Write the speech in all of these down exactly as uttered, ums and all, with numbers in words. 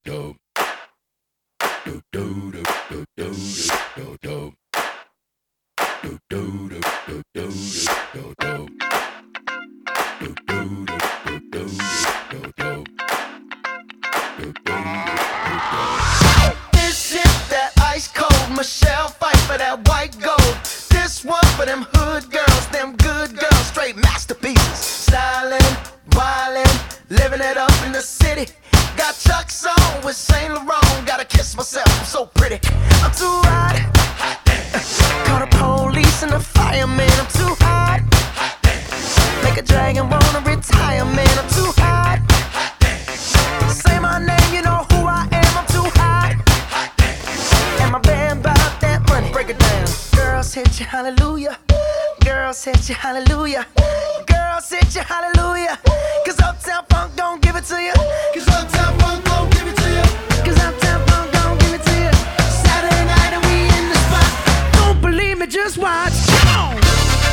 do do do do do do do do do do do do do do do do This is that ice cold Michelle fight for that white gold. This one for them hood girls, them good girls, straight masterpieces. Stylin', wildin', living it up in the city. Got Chuck's on with Saint Laurent. Gotta kiss myself, I'm so pretty. I'm too hot. Call the police and the fireman. I'm too hot. Make a dragon wanna retire, man. I'm too hot. Say my name, you know who I am. I'm too hot. And my band bout that money. Break it down. Girls hit you, hallelujah. Girls hit you, hallelujah. Girls hit you, hallelujah. Cause Uptown Funk don't give it to you. Cause Uptown Funk don't give it to you. Cause Uptown Funk don't give it to you. Saturday night and we in the spot. Don't believe me, just watch. Come on.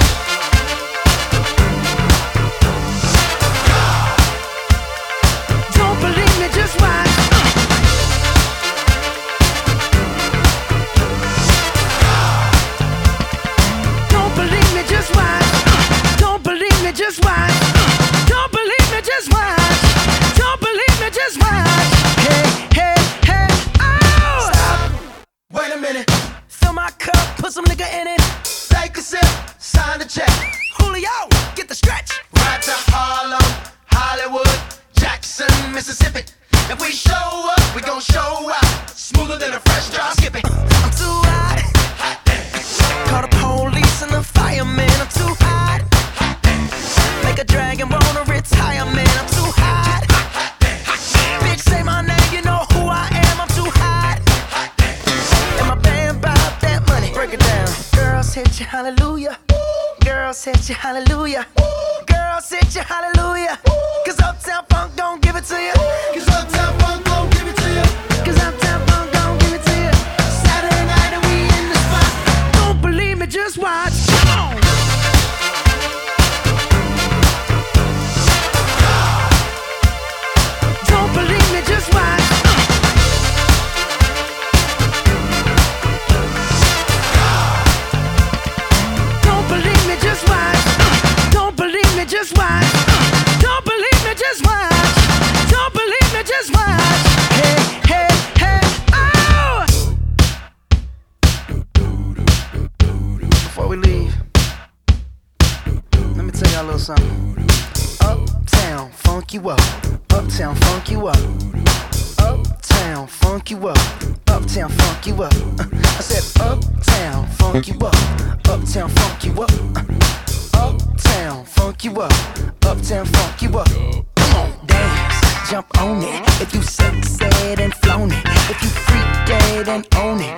Don't believe me, just watch. Don't believe me, just watch. Don't believe me, just watch. Don't believe me, just watch. Don't believe me, just watch. Hey, hey, hey, oh! Stop. Wait a minute. Fill my cup, put some nigga in it. Take a sip, sign the check. Julio, get the stretch. Right to Harlem, Hollywood, Jackson, Mississippi. If we show up, we gon' show out. Smoother than a fresh drop skipping. I'm too hot. Call the police and the fireman. I'm too hot. Make a dragon wanna retire, man. I'm too hot. Bitch, say my name, you know who I am. I'm too hot. And my band bout that money. Break it down. Girls hit you, hallelujah. Girls hit you, hallelujah. Girls hit you, hallelujah. Cause Uptown Funk don't give it to you. Cause Uptown Funk don't give it to you. Cause Uptown Funk don't give it to you. Saturday night and we in the spot. Don't believe me, just watch. Come on. Don't believe me, just watch. Don't believe me, just watch. Don't believe me, just watch. Don't believe me, just watch. Don't believe me, just watch. Hey, hey, hey, oh! Before we leave, let me tell y'all a little something. Uptown, funk you up. Uptown, funk you up. Uptown, funk you up. Uptown, funk you up. Uh, I said uptown, funk you up. Uptown, funk you up. Uh, uptown, funk you up. Uptown, funk you up. Come on, dance, jump on it. If you sexed and flown it, if you freaked dead and own it,